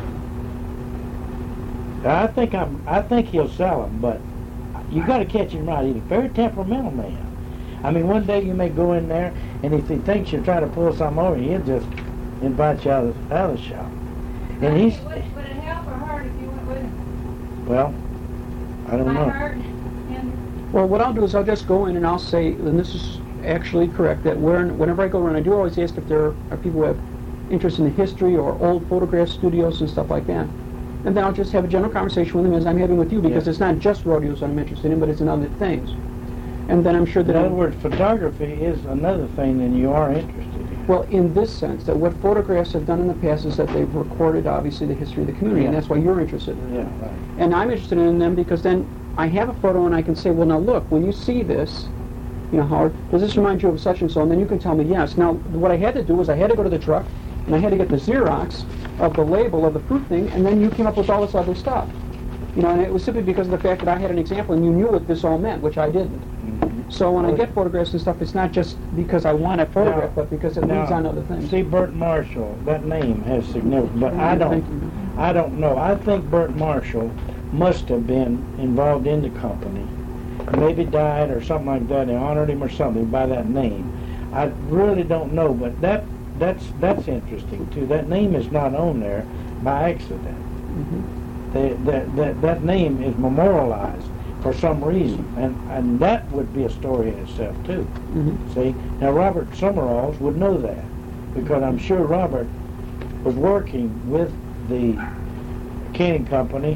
I think I'm. I think he'll sell them, but you got to catch him right. He's a very temperamental man. I mean, one day you may go in there, and if he thinks you're trying to pull something over, he'll just invite you out of the, out of the shop. And he's Would, would it help or hurt if you went with him? well, I don't Might know. hurt. And Well, what I'll do is I'll just go in and I'll say, and this is actually correct, that when, whenever I go around, I do always ask if there are people who have interest in the history or old photograph studios and stuff like that. And then I'll just have a general conversation with them as I'm having with you, because Yeah. it's not just rodeos that I'm interested in, but it's in other things. And then I'm sure that... In other I'm- words, photography is another thing that you are interested in. Well, in this sense, that what photographs have done in the past is that they've recorded, obviously, the history of the community, and Yeah. that's why you're interested in it. Yeah, right. And I'm interested in them because then I have a photo and I can say, well, now look, when you see this, you know, Howard, does this remind you of such and so? And then you can tell me yes. Now, what I had to do was I had to go to the truck and I had to get the Xerox of the label of the fruit thing, and then you came up with all this other stuff. You know, and it was simply because of the fact that I had an example and you knew what this all meant, which I didn't. Mhm. So when I Okay. get photographs and stuff, it's not just because I want a photograph, Now- but because it now, leads on other things. See, Burt Marshall, that name has significance, but I Thank don't, you. I don't know. I think Burt Marshall must have been involved in the company, maybe died or something like that. They honored him or something by that name. I really don't know, but that that's that's interesting too. That name is not on there by accident. Mhm. They, that, that that name is memorialized for some reason, and and that would be a story in itself too. Mhm. See, now Robert Summeralls would know that because I'm sure Robert was working with the canning company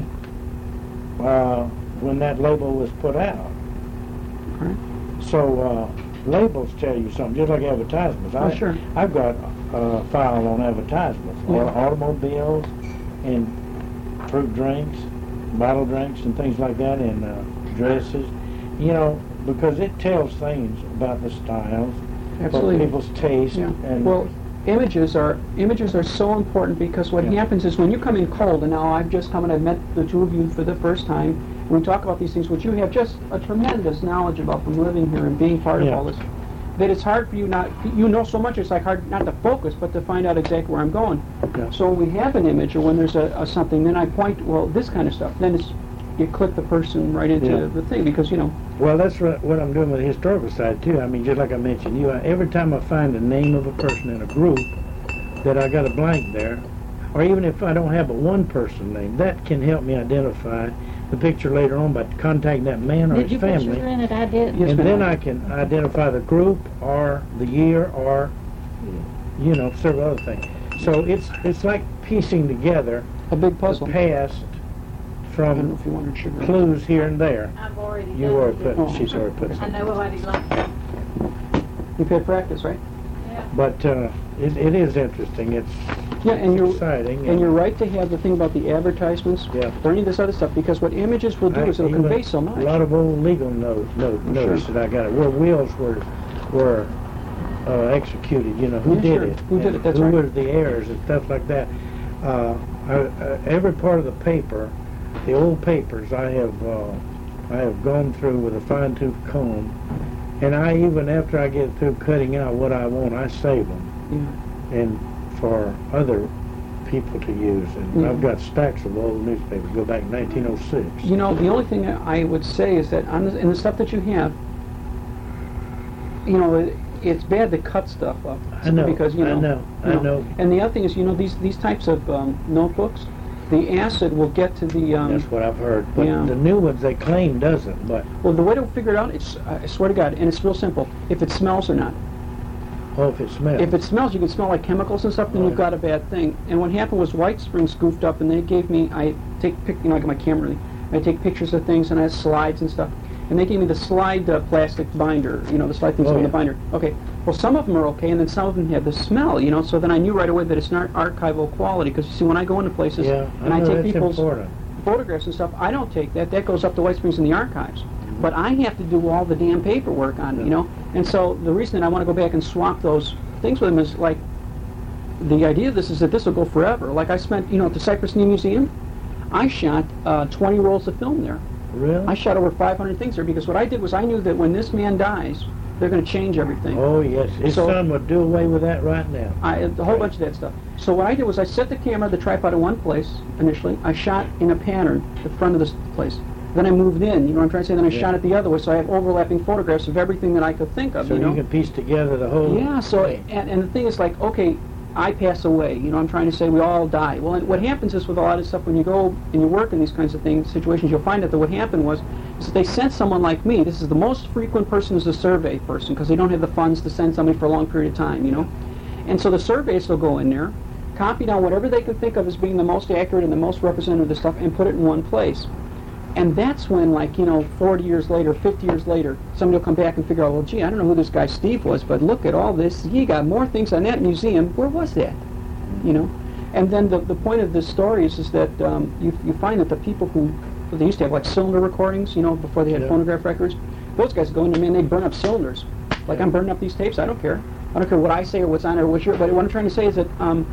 uh, when that label was put out. Right. So uh, labels tell you something, just like advertisements. Oh, I, sure. I've got a file on advertisements, Yeah. au- automobiles and fruit drinks, bottle drinks and things like that, and uh, dresses. You know, because it tells things about the styles, Absolutely. about people's taste, Yeah. and Well, images are images are so important because what Yeah. happens is when you come in cold, and now I've just come and I've met the two of you for the first time, and we talk about these things, which you have just a tremendous knowledge about from living here and being part Yeah. of all this, that it's hard for you not, you know so much, it's like hard not to focus, but to find out exactly where I'm going. Yeah. So when we have an image or when there's a, a something, then I point, well, this kind of stuff, then it's you click the person right into Yeah. the thing because, you know, Well, that's what, what I'm doing with the historical side too. I mean, just like I mentioned, you, uh, every time I find the name of a person in a group that I got a blank there, or even if I don't have but one person name, that can help me identify the picture later on by contacting that man or Did his you put family. sugar in it? I did. Yes, And ma'am. then I can identify the group or the year or, you know, several other things. So it's it's like piecing together a big the puzzle. past I don't know from if you wanted sugar. clues here and there. I've already You done already it. put, Oh. she's already put I some. know what he likes. You've had practice, right? Yeah. But uh, it, it is interesting. It's Yeah, and you're exciting. and you're right to have the thing about the advertisements Yeah. or any of this other stuff because what images will do I- is it'll even convey so much. A lot of old legal note, note, Sure. notice that I got it, where wills were were uh, executed. You know, who Yeah, did sure. it? Who did and it, that's who right. were the heirs and stuff like that. Uh, I, uh, every part of the paper, the old papers, I have uh, I have gone through with a fine tooth comb, and I even after I get through cutting out what I want, I save them Yeah. and for other people to use. And Yeah. I've got stacks of old newspapers go back to nineteen oh six. You know, the only thing that I would say is that on the, in the stuff that you have, you know, it, it's bad to cut stuff up. I know, Because, you I know, know, you I know. And the other thing is, you know, these these types of um, notebooks, the acid will get to the. Um, That's what I've heard. But yeah. the new ones they claim doesn't. But Well, the way to figure it out, it's I swear to God, and it's real simple. If it smells or not. oh, if it smells. If it smells, you can smell like chemicals and stuff, then you've Right. got a bad thing. And what happened was White Springs goofed up, and they gave me, I take, pic, you know, I got my camera, I take pictures of things, and I have slides and stuff. And they gave me the slide uh, plastic binder, you know, the slide things Oh, in the yeah. binder. Okay, well, some of them are okay, and then some of them have the smell, you know, so then I knew right away that it's not archival quality, because you see, when I go into places, yeah, and I I know take that's people's important. photographs and stuff, I don't take that. That goes up to White Springs in the archives. But I have to do all the damn paperwork on it, you know? And so the reason that I want to go back and swap those things with them is like, the idea of this is that this will go forever. Like I spent, you know, at the Cypress Knee Museum, I shot uh, twenty rolls of film there. Really? I shot over five hundred things there because what I did was I knew that when this man dies, they're going to change everything. Oh yes, his So- son would do away with that right now. I, a whole bunch of that stuff. So what I did was I set the camera, the tripod in one place initially. I shot in a pattern, the front of this place. Then I moved in, you know what I'm trying to say? Then I Yeah. shot it the other way, so I have overlapping photographs of everything that I could think of, So you know? can piece together the whole. Yeah, so, thing. and, and the thing is like, okay, I pass away, you know, I'm trying to say we all die. Well, and what happens is with a lot of stuff, when you go and you work in these kinds of things, situations, you'll find out that what happened was, is that they sent someone like me, this is the most frequent person is a survey person, because they don't have the funds to send somebody for a long period of time, you know? And so the surveys will go in there, copy down whatever they can think of as being the most accurate and the most representative of the stuff, and put it in one place. And that's when, like, you know, forty years later, fifty years later, somebody will come back and figure out, well, gee, I don't know who this guy Steve was, but look at all this. He got more things on that museum. Where was that? You know? And then the, the point of this story is, is that um, you, you find that the people who, they used to have, like, cylinder recordings, you know, before they had Yeah. phonograph records. Those guys go in there, man, they burn up cylinders. Like, I'm burning up these tapes. I don't care. I don't care what I say or what's on it or what's your... But what I'm trying to say is that... Um,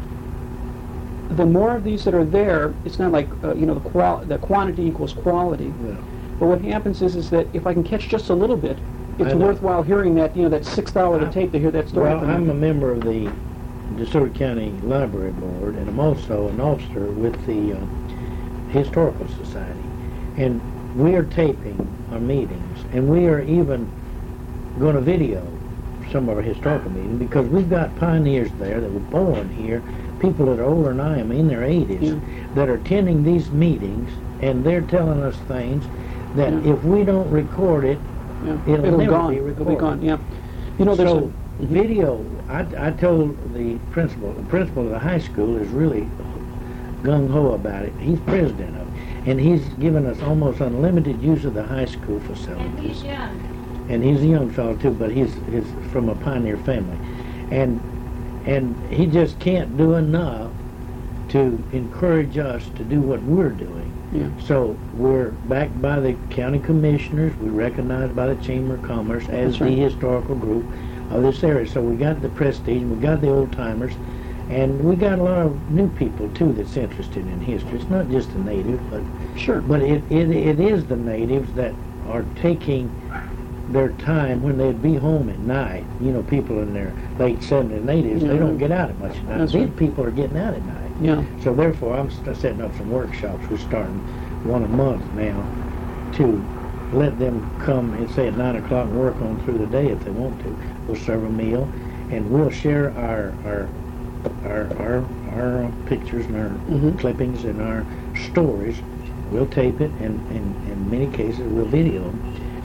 the more of these that are there, it's not like, uh, you know, the, qual- the quantity equals quality. Yeah. But what happens is, is that if I can catch just a little bit, it's I know. worthwhile hearing that, you know, that six dollar to tape to hear that story. Well, from I'm you. a member of the DeSoto County Library Board, and I'm also an officer with the uh, Historical Society. And we are taping our meetings, and we are even going to video some of our historical meetings because we've got pioneers there that were born here, people that are older than I am, in their eighties, Yeah. that are attending these meetings, and they're telling us things that Yeah. if we don't record it, Yeah. it'll It'll be never gone. be It'll be recorded. gone. Yeah. You know, there's So a, video, I, I told the principal, the principal of the high school is really gung-ho about it. He's president of it, and he's given us almost unlimited use of the high school And he's facilities. young. And he's a young fellow too, but he's, he's from a pioneer family. And, and he just can't do enough to encourage us to do what we're doing. yeah. So we're backed by the county commissioners. We're recognized by the Chamber of Commerce as That's right. the historical group of this area. So we got the prestige, we got the old timers, and we got a lot of new people too that's interested in history. It's not just the natives, but Sure. but it, it it is the natives that are taking their time when they'd be home at night. You know, people in their late seventies and eighties, Yeah. they don't get out at much at night. That's These right. people are getting out at night. Yeah. So therefore, I'm st- setting up some workshops. We're starting one a month now, to let them come and say at nine o'clock and work on through the day if they want to. We'll serve a meal, and we'll share our our our our, our uh, pictures and our Mhm. clippings and our stories. We'll tape it, and, and in many cases we'll video them.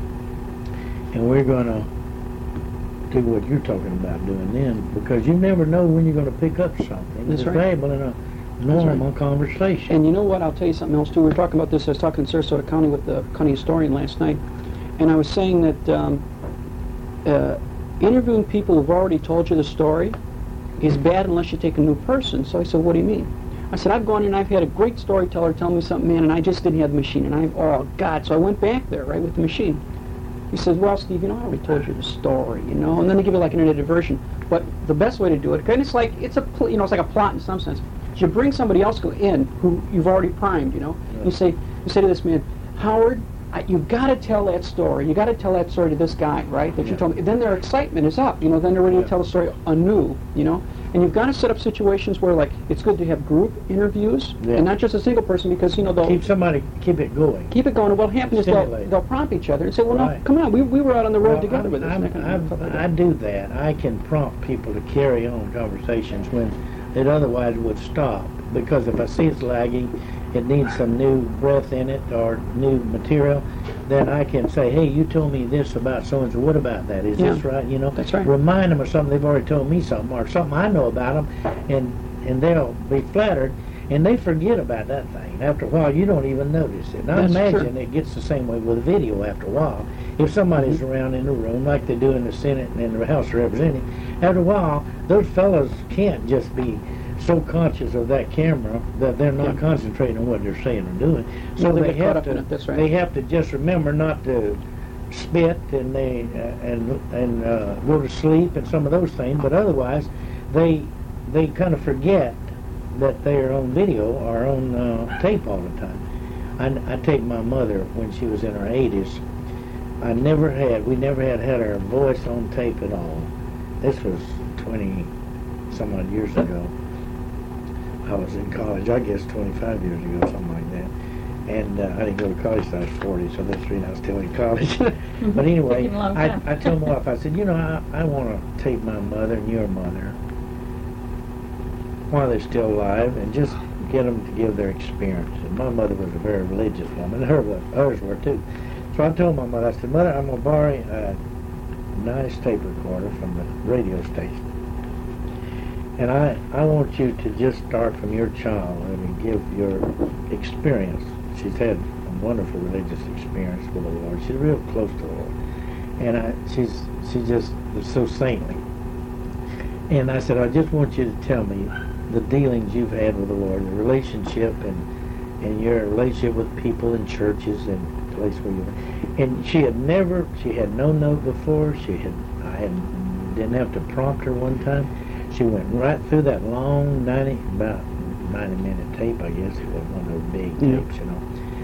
And we're going to do what you're talking about doing then, because you never know when you're going to pick up something. That's It's right. valuable in a normal right. conversation. And you know what? I'll tell you something else too. We were talking about this. I was talking in Sarasota County with the county historian last night, and I was saying that um, uh, interviewing people who've already told you the story is bad unless you take a new person. So I said, "What do you mean?" I said, "I've gone in and I've had a great storyteller tell me something, man, and I just didn't have the machine, and I, oh God!" So I went back there, right, with the machine. He says, "Well, Steve, you know, I already told you the story, you know," and then they give you like an edited version. But the best way to do it, and it's like it's a, pl- you know, it's like a plot in some sense. Is you bring somebody else go in who you've already primed, you know. Yeah. You say, you say to this man, "Howard, I, you've got to tell that story. You got to tell that story to this guy, right? That you Yeah. told me." Then their excitement is up, you know. Then they're ready Yeah. to tell the story anew, you know. And you've got to set up situations where, like, it's good to have group interviews Yeah. and not just a single person, because you know they'll Keep somebody, keep it going. keep it going. And what'll happen is they'll, Stimulate. they'll prompt each other and say, "Well, no, Right. come on, we, we were out on the road Well, together I'm- with this." I'm- and that kind of I'm- stuff like I that. do that. I can prompt people to carry on conversations when it otherwise would stop. Because if I see it's lagging, it needs some new breath in it or new material, then I can say, "Hey, you told me this about so-and-so. What about that? Is Yeah. this right?" You know, That's right. Remind them of something they've already told me something, or something I know about them, and and they'll be flattered, and they forget about that thing. After a while, you don't even notice it. And I That's imagine true. it gets the same way with video after a while. If somebody's Mm-hmm. around in the room, like they do in the Senate and in the House of Representatives, after a while, those fellows can't just be so conscious of that camera that they're not Yeah. concentrating on what they're saying or doing. So No, they they, get caught have up to. in it, that's right. They have to just remember not to spit and they uh, and and uh, go to sleep and some of those things. But otherwise, they they kind of forget that they're on video or on uh, tape all the time. I, I take my mother when she was in her eighties. I never had, we never had had her voice on tape at all. This was twenty some odd years ago. I was in college, I guess twenty-five years ago, something like that. And uh, I didn't go to college until I was forty, so that's the reason I was still in college. But anyway, Taking a long I, time. I told my wife, I said, you know, I, I want to tape my mother and your mother while they're still alive and just get them to give their experience. And my mother was a very religious woman, and her was, hers were too. So I told my mother, I said, "Mother, I'm going to borrow a nice tape recorder from the radio station. And I, I want you to just start from your childhood and give your experience." She's had a wonderful religious experience with the Lord. She's real close to the Lord. And I, she's she just is so saintly. And I said, "I just want you to tell me the dealings you've had with the Lord, the relationship and and your relationship with people in churches and the place where you were." And she had never, she had no note before. She had, I had, didn't have to prompt her one time. She went right through that long ninety, about ninety minute tape, I guess. It was one of those big Yeah. tapes, you know.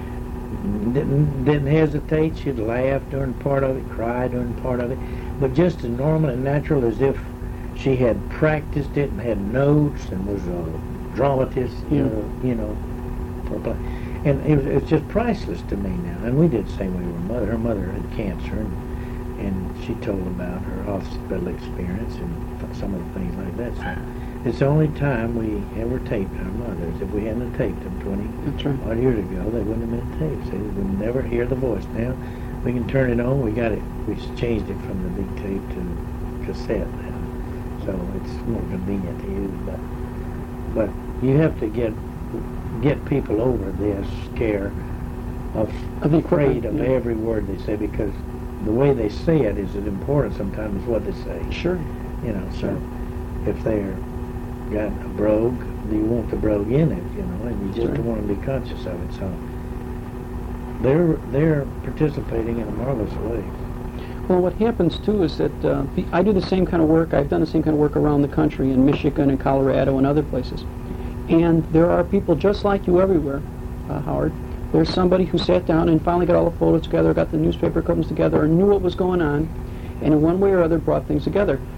Didn't didn't hesitate. She'd laugh during part of it, cry during part of it, but just as normal and natural as if she had practiced it and had notes and was a dramatist, Yeah. uh, you know. for play. And it was, it's just priceless to me now. And we did the same way with her mother. Her mother had cancer, and, and she told about her hospital experience and f- some of the things like that. So it's the only time we ever taped our mothers. If we hadn't taped them twenty That's right. odd years ago, they wouldn't have been taped. They would never hear the voice. Now we can turn it on. We got it. We changed it from the big tape to cassette now, so it's more convenient to use. But but you have to get get people over this scare of Of the afraid equipment, of yeah. every word they say, because the way they say it is as important sometimes as what they say. Sure. You know, so if they're got a brogue, you want the brogue in it, you know, and you just Sure. don't want to be conscious of it. So they're they're participating in a marvelous way. Well, what happens too is that uh, the, I do the same kind of work. I've done the same kind of work around the country in Michigan and Colorado and other places. And there are people just like you everywhere, uh, Howard. There's somebody who sat down and finally got all the photos together, got the newspaper clippings together, and knew what was going on, and in one way or other brought things together.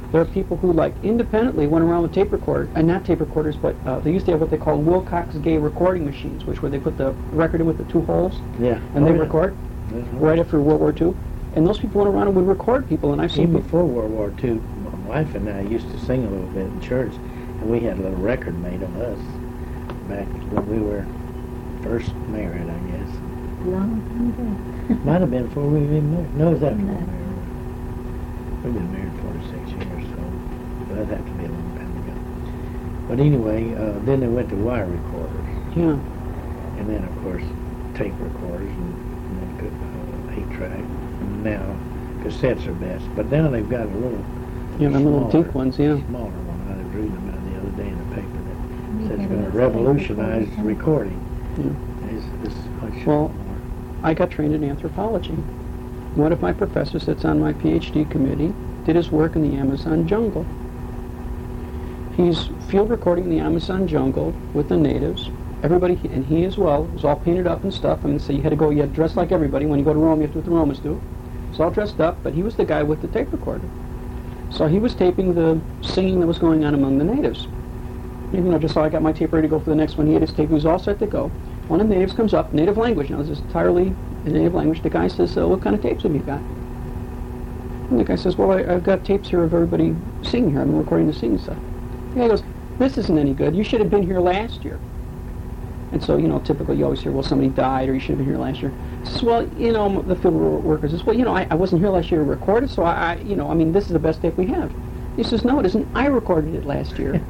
There are people who, like, independently went around with tape record, and not tape recorders, but uh, they used to have what they call Wilcox Gay recording machines, which where they put the record in with the two holes, Yeah. and Oh, they yeah. record Mhm. right after World War Two. And those people went around and would record people, and I've seen Even people. before World War Two, my wife and I used to sing a little bit in church, and we had a little record made of us back when we were first married, I guess. Long time ago. Might have been before we even married. No, it was after we No. married. We've been married forty-six years, so that'd have to be a long time ago. But anyway, uh, then they went to wire recorders, Yeah. and then of course tape recorders, and, and then good, uh, eight track. And now cassettes are best, but now they've got a little Yeah, the little smaller- deep ones, yeah. smaller one. I was reading about the other day in the paper that We says it's had going those to tape revolutionize recorders. recording. Yeah. It's, it's much Well, more. I got trained in anthropology. One of my professors that's on my PhD committee did his work in the Amazon jungle. He's field recording in the Amazon jungle with the natives. Everybody, and he as well, was all painted up and stuff. I mean, so you had to go, you had to dress like everybody. When you go to Rome, you have to do what the Romans do. He's all dressed up, but he was the guy with the tape recorder. So he was taping the singing that was going on among the natives. You know, just so I got my tape ready to go for the next one. He had his tape, he was all set to go. One of the natives comes up, native language, now this is entirely in native language. The guy says, uh, what kind of tapes have you got? And the guy says, well, I, I've got tapes here of everybody singing here. I'm recording the singing stuff. The guy goes, this isn't any good. You should have been here last year. And so, you know, typically you always hear, well, somebody died or you should have been here last year. He says, well, you know, the field worker says, well, you know, I, I wasn't here last year to record it, so I, I, you know, I mean, this is the best tape we have. He says, no, it isn't. I recorded it last year.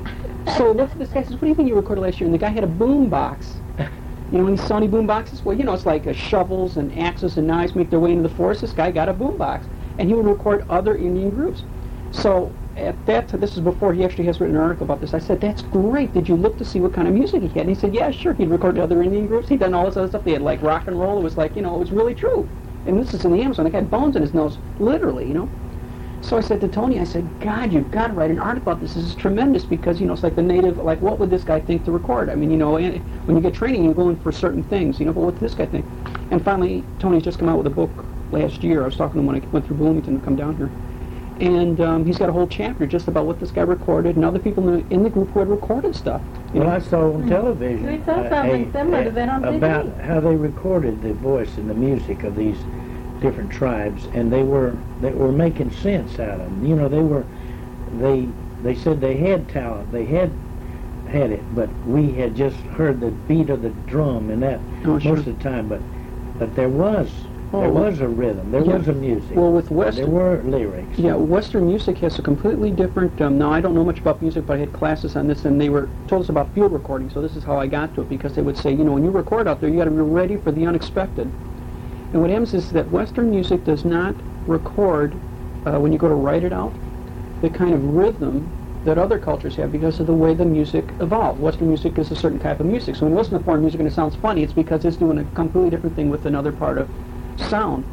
So look at this guy says, what do you think you recorded last year? And the guy had a boom box. You know, any Sony boom boxes? Well, you know, it's like uh, shovels and axes and knives make their way into the forest. This guy got a boom box. And he would record other Indian groups. So at that, this is before he actually has written an article about this. I said, that's great. Did you look to see what kind of music he had? And he said, yeah, sure. He'd recorded other Indian groups. He'd done all this other stuff. They had like rock and roll. It was like, you know, it was really true. And this is in the Amazon. The guy had bones in his nose, literally, you know. So I said to Tony, I said, God, you've got to write an article about this. This is tremendous because, you know, it's like the native, like, what would this guy think to record? I mean, you know, and when you get training, you go in for certain things, you know, but what does this guy think? And finally, Tony's just come out with a book last year. I was talking to him when I went through Bloomington to come down here. And um, he's got a whole chapter just about what this guy recorded and other people in the, in the group who had recorded stuff. You Well, know? I saw on television We saw uh, something a- similar to a- that on T V. about how they recorded the voice and the music of these different tribes, and they were they were making sense out of them. You know, they were they they said they had talent, they had had it, but we had just heard the beat of the drum and that Oh, sure. most of the time. But but there was Oh, there well, was a rhythm, there yeah. was a music, Well, with there Western, were lyrics. yeah, Western music has a completely different. Um, now I don't know much about music, but I had classes on this, and they were told us about field recording. So this is how I got to it, because they would say, you know, when you record out there, you got to be ready for the unexpected. And what happens is that Western music does not record uh, when you go to write it out the kind of rhythm that other cultures have because of the way the music evolved. Western music is a certain type of music. So when you listen to foreign music and it sounds funny, it's because it's doing a completely different thing with another part of sound.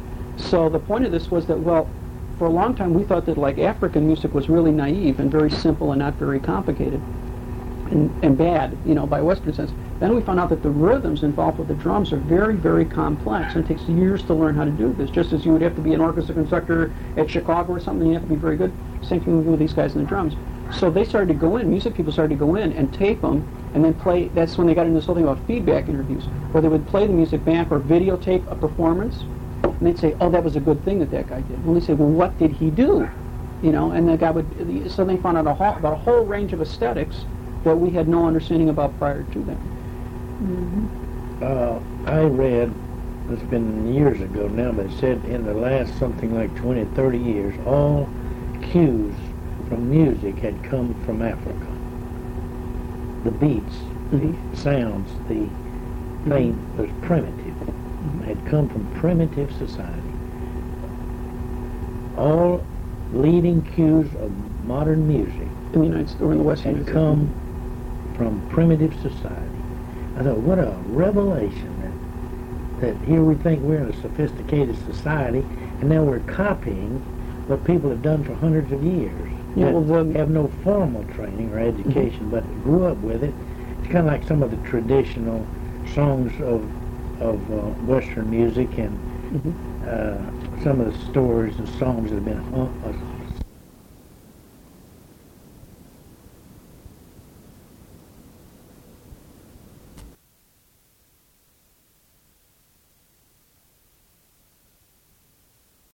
So the point of this was that, well, for a long time we thought that like African music was really naive and very simple and not very complicated and, and bad, you know, by Western sense. Then we found out that the rhythms involved with the drums are very, very complex, and it takes years to learn how to do this. Just as you would have to be an orchestra conductor at Chicago or something, you have to be very good. Same thing with these guys in the drums. So they started to go in, music people started to go in and tape them, and then play. That's when they got into this whole thing about feedback interviews, where they would play the music back or videotape a performance, and they'd say, oh, that was a good thing that that guy did. Well, they say, well, what did he do? You know, and the guy would, so they found out a whole, about a whole range of aesthetics that we had no understanding about prior to that. Mm-hmm. Uh, I read, it's been years ago now, but it said in the last something like twenty, thirty years, all cues from music had come from Africa. The beats, Mhm. the sounds, the thing was primitive. Had come from primitive society. All leading cues of modern music In the United States or in the Western had music. come from primitive society. I thought, what a revelation that, that here we think we're in a sophisticated society, and now we're copying what people have done for hundreds of years. Yeah, that well, the- have no formal training or education, but grew up with it. It's kind of like some of the traditional songs of of uh, Western music and Mhm. uh, some of the stories and songs that have been hung, uh,